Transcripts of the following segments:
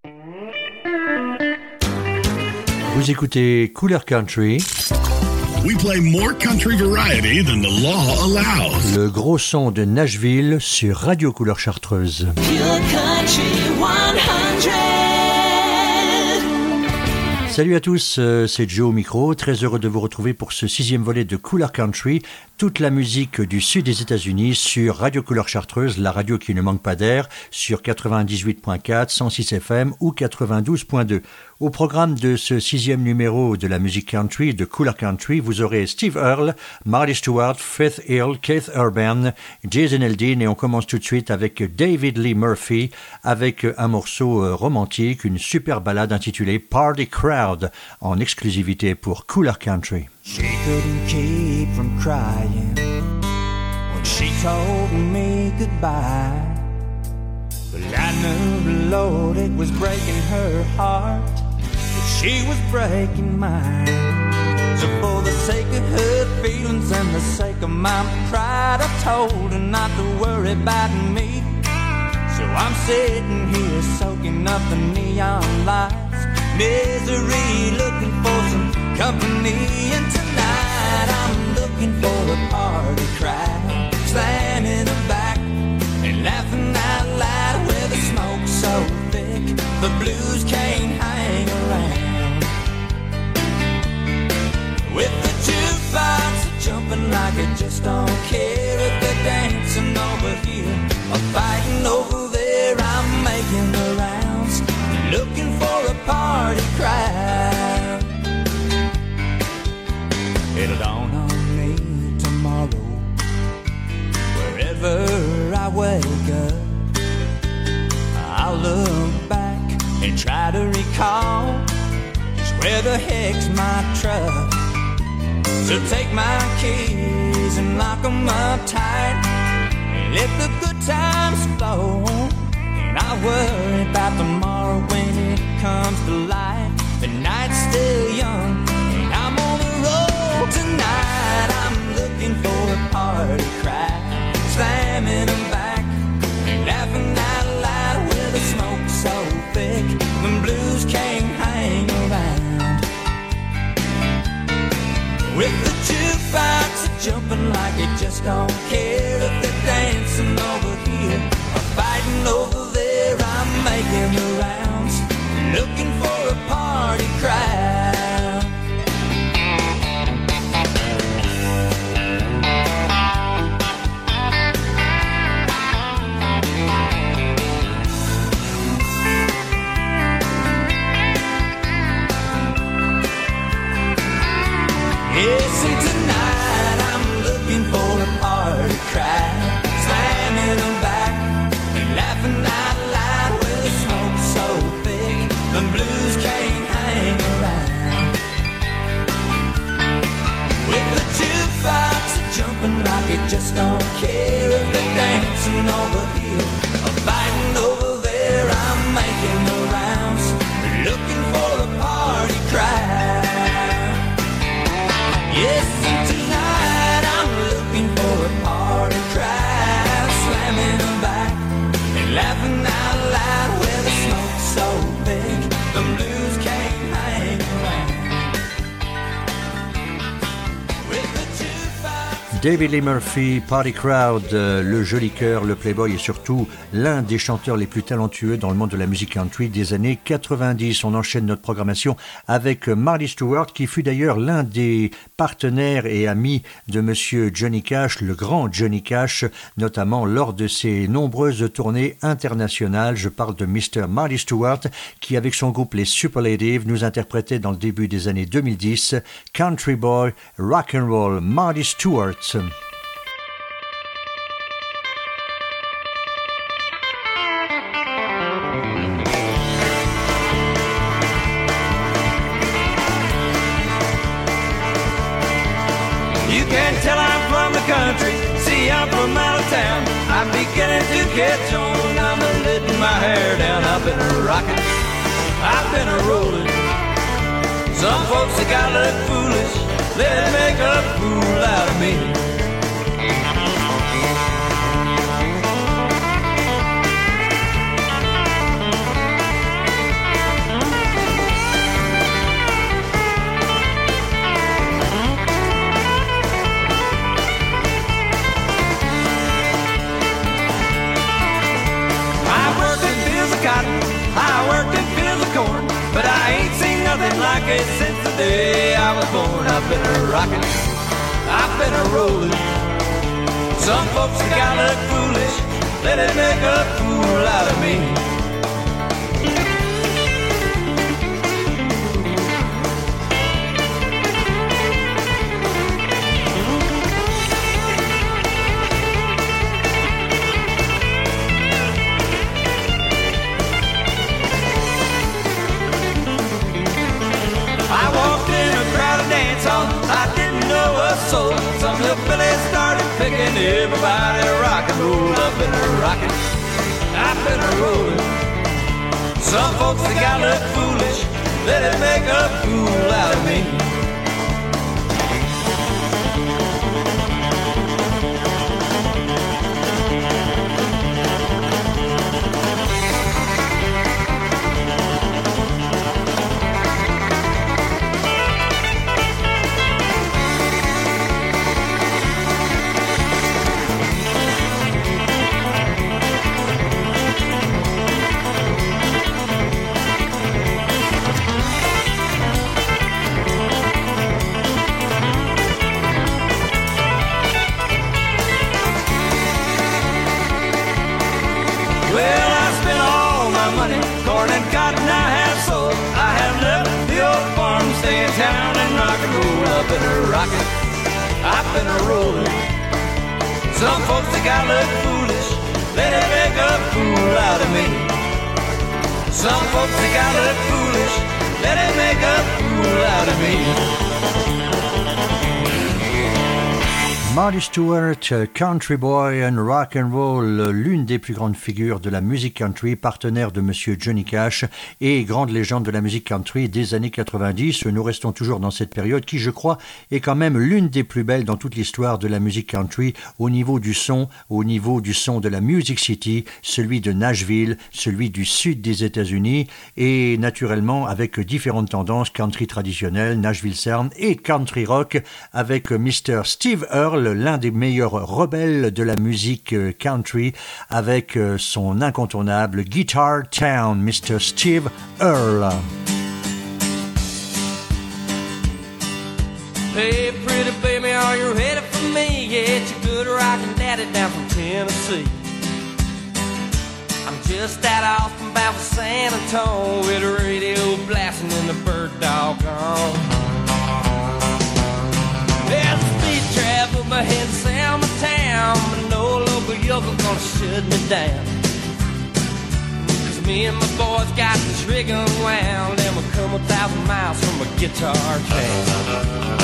Vous écoutez Couleur Country. We play more country variety than the law allows. Le gros son de Nashville sur Radio Couleur Chartreuse. Pure Country 100. Salut à tous, c'est Joe au micro, très heureux de vous retrouver pour ce 6e volet de Couleur Country, toute la musique du sud des États-Unis sur Radio Couleur Chartreuse, la radio qui ne manque pas d'air, sur 98.4, 106 FM ou 92.2. Au programme de ce 6e numéro de la musique country, de Couleur Country, vous aurez Steve Earle, Marty Stewart, Faith Hill, Keith Urban, Jason Aldean, et on commence tout de suite avec David Lee Murphy, avec un morceau romantique, une super ballade intitulée Party Crowd, en exclusivité pour Couleur Country. She couldn't keep from crying when she told me goodbye. But I knew, Lord, it was breaking her heart, but she was breaking mine. So for the sake of her feelings and the sake of my pride, I told her not to worry about me. So I'm sitting here soaking up the neon lights, misery, looking for some company. And tonight I'm looking for a party crowd, slamming her back and laughing out loud, where the smoke's so thick the blues can't hang around. With the jukebox jumping like it just don't care, if they're dancing over here or fighting over there, I'm making the rounds, looking for a party crowd. It'll dawn on me tomorrow, wherever I wake up, I'll look back and try to recall just where the heck's my truck. So take my keys and lock them up tight, and let the good times flow, and I'll worry about tomorrow when it comes to light. The night's still young and I'm on the road. Tonight I'm looking for a party crowd, slamming them back and laughing out loud, where the smoke's so thick the blues can't hang around. With the jukebox jumping like it just don't care, if they're dancing over here or fighting over there, I'm making the rounds, looking for a party crowd. Yes, and tonight I'm looking for a party crowd, slamming them back and laughing out loud, where the smoke's so thick the blues can't hang around. With the jukebox jumping like it just don't care, if they're dancing over here or fighting over there, I'm making the rounds, looking for a party crowd. Yes, and tonight I'm looking for a party crowd, slamming them back and laughing out loud, where the smoke's so big the blues can't hang around. With the jukebox. David Lee Murphy, Party Crowd, le joli cœur, le playboy et surtout l'un des chanteurs les plus talentueux dans le monde de la musique country des années 90. On enchaîne notre programmation avec Marty Stewart, qui fut d'ailleurs l'un des partenaires et amis de monsieur Johnny Cash, le grand Johnny Cash, notamment lors de ses nombreuses tournées internationales. Je parle de Mr. Marty Stewart, qui avec son groupe les Superlatives nous interprétait dans le début des années 2010 Country Boy Rock and Roll. Marty Stewart. You can tell I'm from the country, see I'm from out of town. I'm beginning to catch on, I'm letting my hair down. I've been a rockin', I've been a rollin'. Some folks that got look foolish, let it make a fool out of me. like it since the day I was born. I've been a rockin', I've been a rollin'. Some folks think I look foolish, let it make a fool out of me. I walked in a crowded dance hall, I didn't know a soul. Some hillbillies started picking everybody rock and roll. I've been a rockin', I've been a rollin'. Some folks think I look foolish, let it make a fool out of me. Well, I spent all my money, corn and cotton I have sold. I have left the old farm, stay in town and rock and roll. I've been a rockin', I've been a rollin'. Some folks think I look foolish, let it make a fool out of me. Some folks think I look foolish, let it make a fool out of me. Marty Stewart, Country Boy and Rock and Roll, l'une des plus grandes figures de la musique country, partenaire de Monsieur Johnny Cash et grande légende de la musique country des années 90. Nous restons toujours dans cette période qui, je crois, est quand même l'une des plus belles dans toute l'histoire de la musique country au niveau du son de la Music City, celui de Nashville, celui du sud des États-Unis et naturellement avec différentes tendances country traditionnelles, Nashville Sound et country rock avec Mr. Steve Earle, l'un des meilleurs rebelles de la musique country avec son incontournable Guitar Town, Mr. Steve Earle. Hey, pretty baby, are you ready for me? Yeah, it's your good rockin' daddy down from Tennessee. I'm just out off from about San Antonio with the radio blasting and the bird dog on. There's a speed trap up ahead of Selma town, but no local yokel gonna shut me down. Cause me and my boys got this rig unwound, and we'll come 1,000 miles from a guitar town.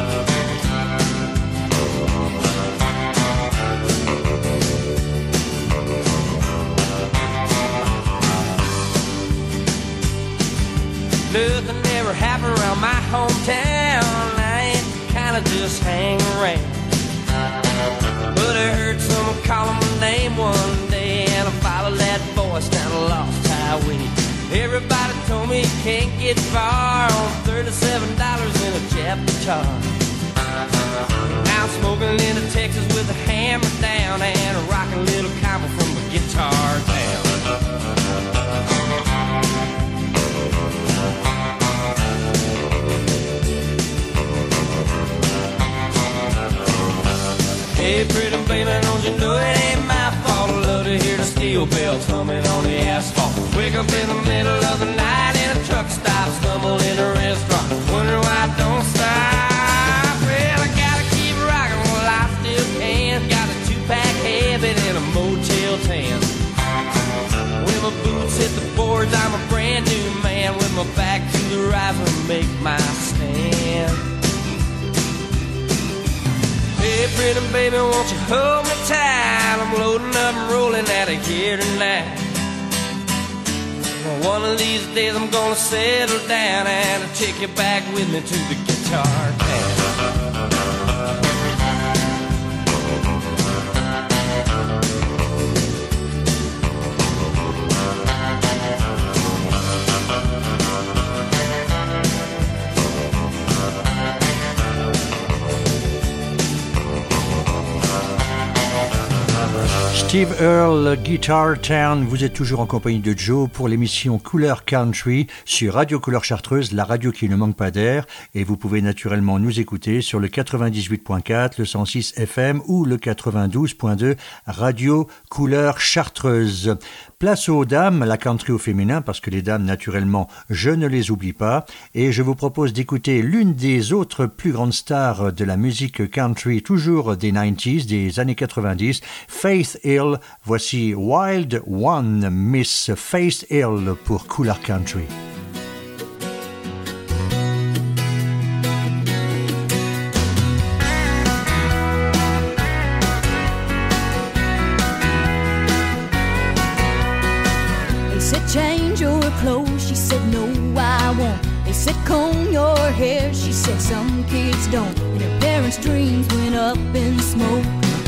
Nothing ever happened around my hometown. I ain't the kind of just hang around. But I heard someone calling my name one day, and I followed that voice down a lost highway. Everybody told me you can't get far on $37 in a Jap guitar. Now I'm smoking into Texas with a hammer down and a rockin' little cowboy from a guitar town. Hey, pretty baby, don't you know it ain't my fault? I love to hear the steel bells humming on the asphalt. Wake up in the middle of the night in a truck stop, stumble in a restaurant, wonder why I don't stop. Well, I gotta keep rocking while I still can. Got a 2-pack habit and a Motel 10. When my boots hit the boards, I'm a brand new man. With my back to the rifle, make my stand. Hey, pretty baby, won't you hold me tight? I'm loading up and rolling out of here tonight. One of these days I'm gonna settle down and I'll take you back with me to the guitar town. Steve Earle, Guitar Town, vous êtes toujours en compagnie de Joe pour l'émission Couleur Country sur Radio Couleur Chartreuse, la radio qui ne manque pas d'air, et vous pouvez naturellement nous écouter sur le 98.4, le 106 FM ou le 92.2 Radio Couleur Chartreuse. Place aux dames, la country au féminin, parce que les dames, naturellement, je ne les oublie pas, et je vous propose d'écouter l'une des autres plus grandes stars de la musique country, toujours des 90s, des années 90, Faith Hill. Voici Wild One, Miss Faith Hill pour Couleur Country. They said change your clothes, she said no I won't. They said comb your hair, she said some kids don't. And her parents' dreams went up in smoke.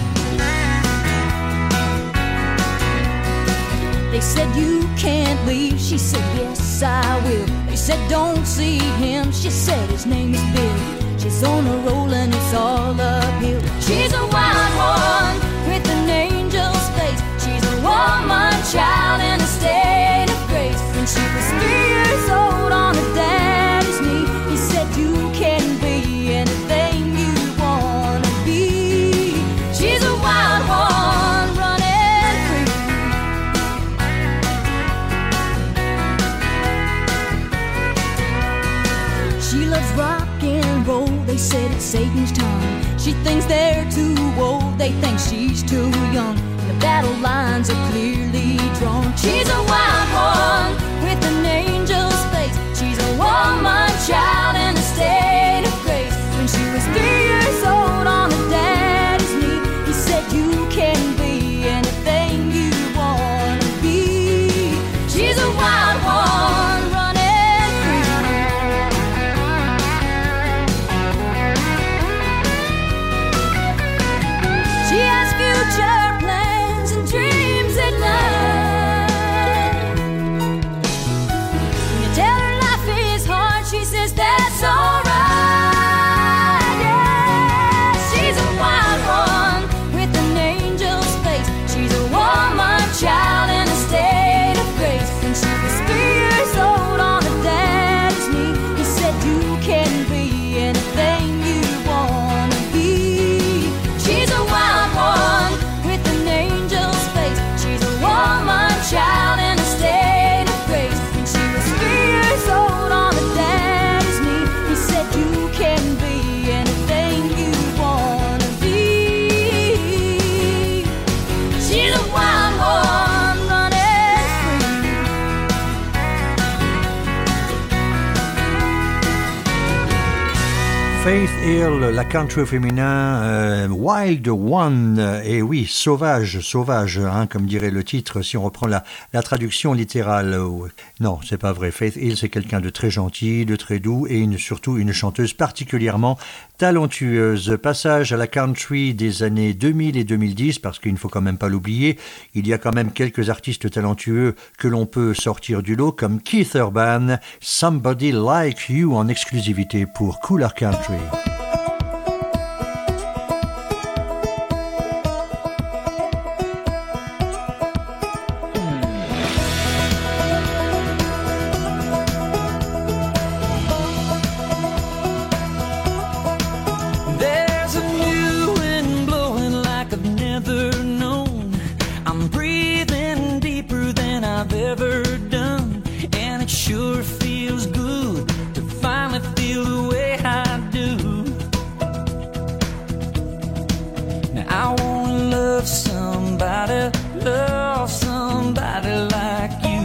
They said you can't leave, she said yes I will. They said don't see him, she said his name is Bill. She's on a roll and it's all uphill. She's a wild one with an angel's face. She's a woman child in a state of grace. When she was 3 years old on her daddy's knee, he said you can be anything you wanna be. She's a wild one running free. She loves rock and roll, they said it's Satan's tongue. She thinks they're too old, they think she's too young. The battle lines are clearly drawn. She's a wild one with an angel's face. She's a woman child in a state of grace. When she was 3 years old on her daddy's knee, he said you can be anything you wanna be. She's a wild one running free. She has future plans and dreams at night. When you tell her life is hard, she says that's alright. Yeah, she's a wild one with an angel's face. She's a woman child in a state of grace. When she was 3 years old on her daddy's knee, he said you can be anything you wanna be. She's a wild one with an angel's face. She's a woman child in a state of grace. When she was 3 years old on her daddy's knee, he said you can be anything you wanna be. She's a wild one running free. Faith Hill, la country au féminin, Wild One, et oui, sauvage, sauvage, hein, comme dirait le titre, si on reprend la traduction littérale. Non, c'est pas vrai. Faith Hill, c'est quelqu'un de très gentil, de très doux, et surtout une chanteuse particulièrement talentueuse. Passage à la country des années 2000 et 2010, parce qu'il ne faut quand même pas l'oublier, il y a quand même quelques artistes talentueux que l'on peut sortir du lot, comme Keith Urban, Somebody Like You en exclusivité pour Couleur Country. There's a new wind blowing like I've never known. I'm breathing deeper than I've ever done, and it sure feels good to finally feel the way I do. Now I wanna love somebody like you.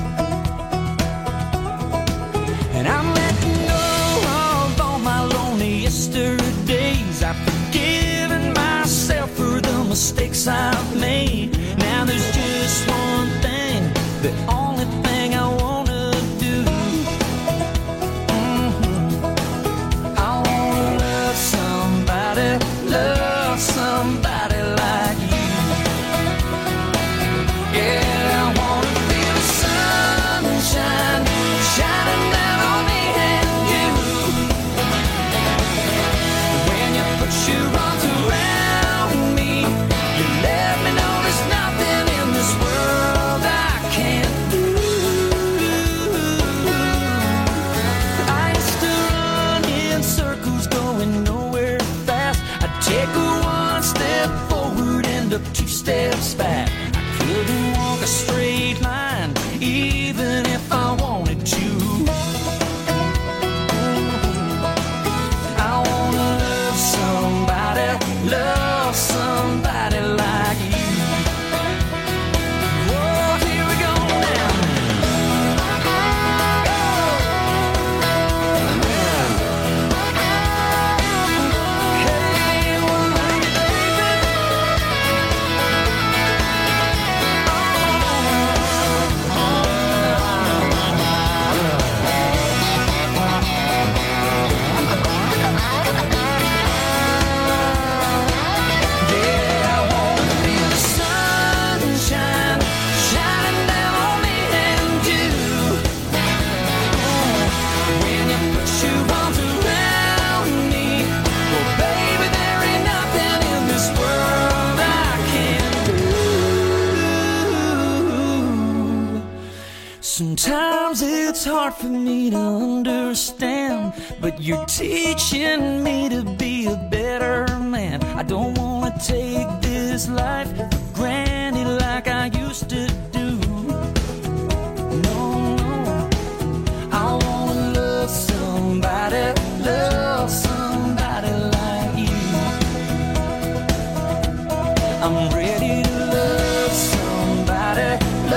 And I'm letting go of all my lonely yesterdays. I've forgiven myself for the mistakes I've made. Now there's just one thing, the only thing I wanna do. I wanna love somebody like you. Yeah, I wanna feel the sunshine shining down on me and you. When you put your arms around me, you let Sometimes it's hard for me to understand, but you're teaching me to be a better man. I don't wanna take this life for granted like I used to do. No, no, I wanna love somebody like you. I'm ready to love somebody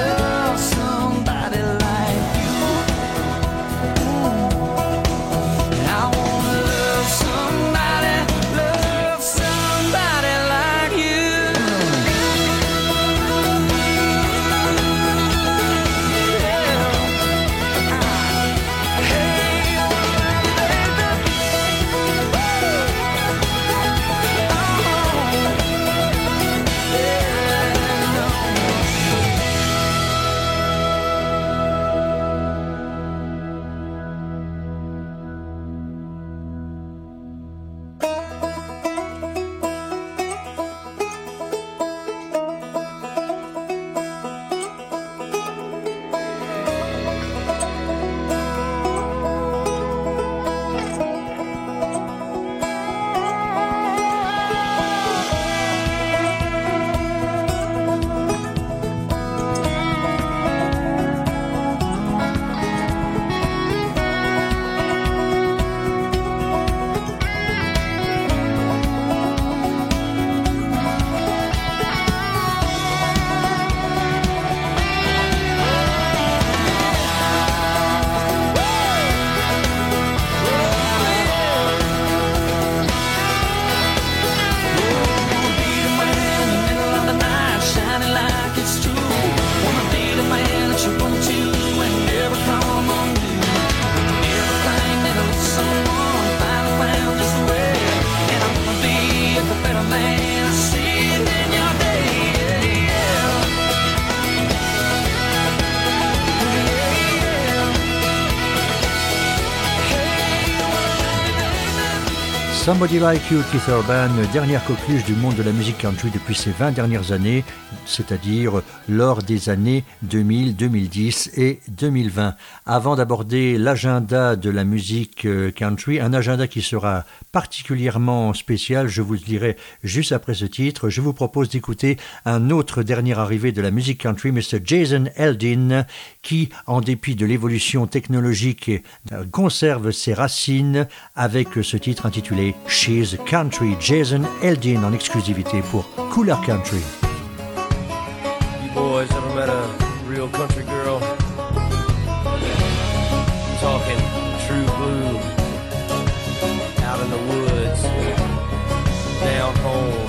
like you. I wanna love somebody like you. Somebody Like You, Keith Urban, dernière coqueluche du monde de la musique country depuis ces 20 dernières années, c'est-à-dire lors des années 2000, 2010 et 2020. Avant d'aborder l'agenda de la musique country, un agenda qui sera particulièrement spécial, je vous le dirai juste après ce titre, je vous propose d'écouter un autre dernier arrivé de la musique country, Mr. Jason Aldean, qui, en dépit de l'évolution technologique, conserve ses racines avec ce titre intitulé She's Country. Jason Aldean en exclusivité pour Cooler Country. You boys ever met a real country girl? Talking true blue, out in the woods, down home,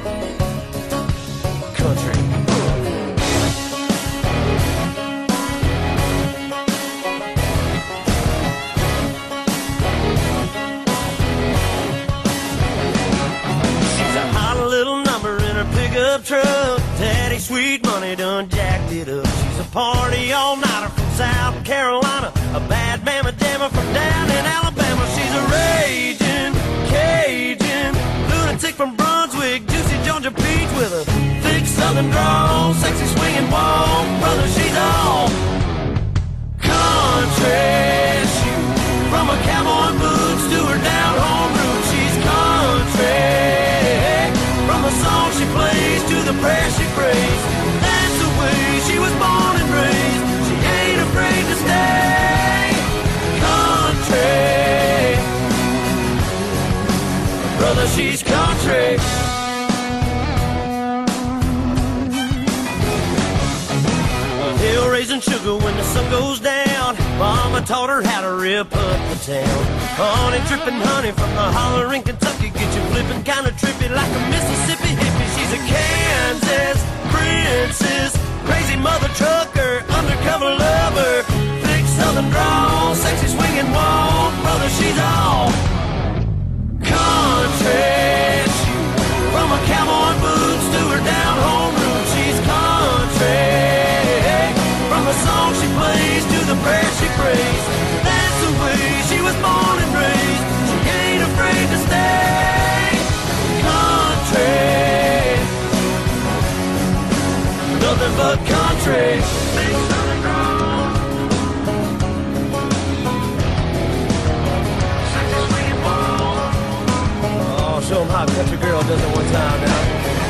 country. Pickup truck, daddy sweet money done jacked it up. She's a party all-nighter from South Carolina, a bad mamma jamma from down in Alabama. She's a raging Cajun lunatic from Brunswick, juicy Georgia peach with a thick southern drawl, sexy swinging walk, brother, she's all country. She, from a cowboy boots to her down home roots, she's country. From the song she plays to the prayer she prays, that's the way she was born and raised. She ain't afraid to stay country. Brother, she's country. Hill raising sugar when the sun goes down. Mama taught her how to rip up the town. Honey dripping honey from the holler in Kentucky, get you flipping kinda trippy like a Mississippi hippie. She's a Kansas princess, crazy mother trucker, undercover lover, thick southern drawl, sexy swinging walk, brother, she's all country. From her cowboy boots to her down home roots, she's country. From the song she plays to the prayer she prays, that's the way she was born and raised. She ain't afraid to stay country. Nothing but country. Big southern grown. one time now.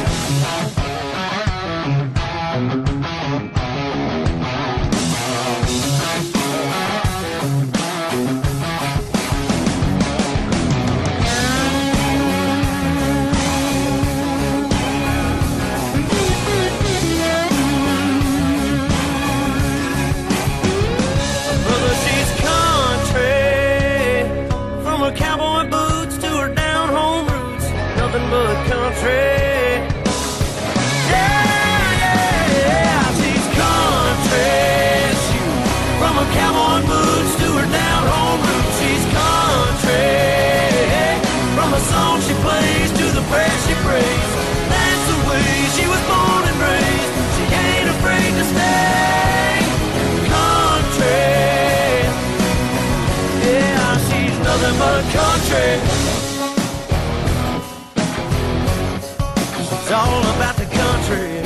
Country. It's all about the country.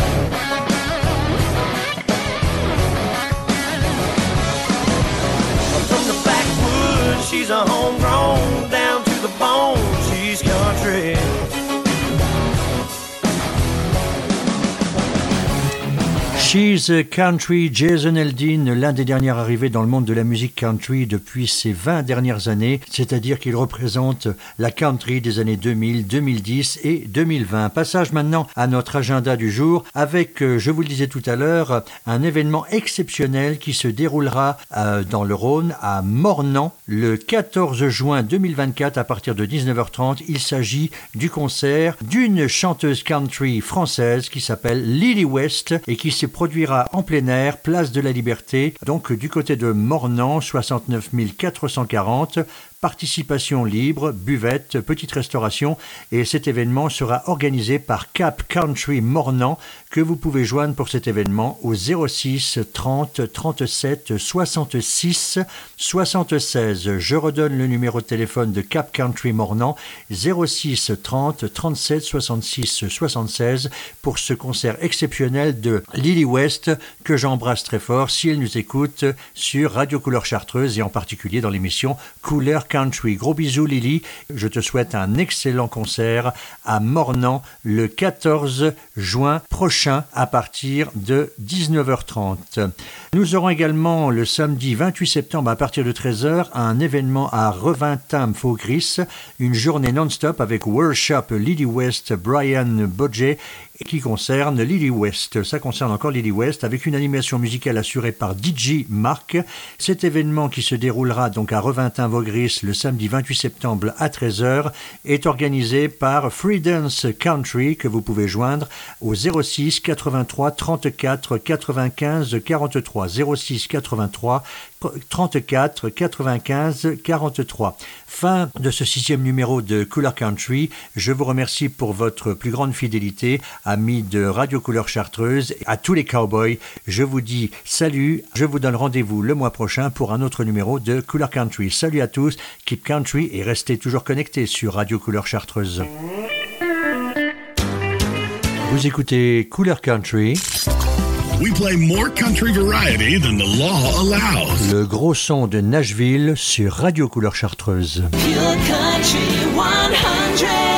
From the backwoods, she's a homegrown, down to the bone, she's country. She's a Country, Jason Aldean, l'un des derniers arrivés dans le monde de la musique country depuis ces 20 dernières années, c'est-à-dire qu'il représente la country des années 2000, 2010 et 2020. Passage maintenant à notre agenda du jour avec, je vous le disais tout à l'heure, un événement exceptionnel qui se déroulera dans le Rhône à Mornan le 14 juin 2024 à partir de 19h30. Il s'agit du concert d'une chanteuse country française qui s'appelle Lily West et qui s'est produira en plein air, place de la Liberté, donc du côté de Mornan, 69 440. Participation libre, buvette, petite restauration et cet événement sera organisé par Cap Country Mornan que vous pouvez joindre pour cet événement au 06 30 37 66 76. Je redonne le numéro de téléphone de Cap Country Mornan 06 30 37 66 76 pour ce concert exceptionnel de Lily West que j'embrasse très fort si elle nous écoute sur Radio Couleur Chartreuse et en particulier dans l'émission Couleur Country. Gros bisous Lily, je te souhaite un excellent concert à Mornan le 14 juin prochain à partir de 19h30. Nous aurons également le samedi 28 septembre à partir de 13h un événement à Revintam-Faugris, une journée non-stop avec workshop Lily West, Brian Bodget qui concerne Lily West. Ça concerne encore Lily West avec une animation musicale assurée par DJ Marc. Cet événement qui se déroulera donc à Revintam-Faugris le samedi 28 septembre à 13h est organisé par Free Dance Country que vous pouvez joindre au 06 83 34 95 43 06 83 34 95 43. Fin de ce 6e numéro de Couleur Country. Je vous remercie pour votre plus grande fidélité, amis de Radio Couleur Chartreuse, à tous les cowboys. Je vous dis salut, je vous donne rendez-vous le mois prochain pour un autre numéro de Couleur Country. Salut à tous, keep country et restez toujours connectés sur Radio Couleur Chartreuse. Vous écoutez Couleur Country. We play more country variety than the law allows. Le gros son de Nashville sur Radio Couleur Chartreuse. Pure Country 100.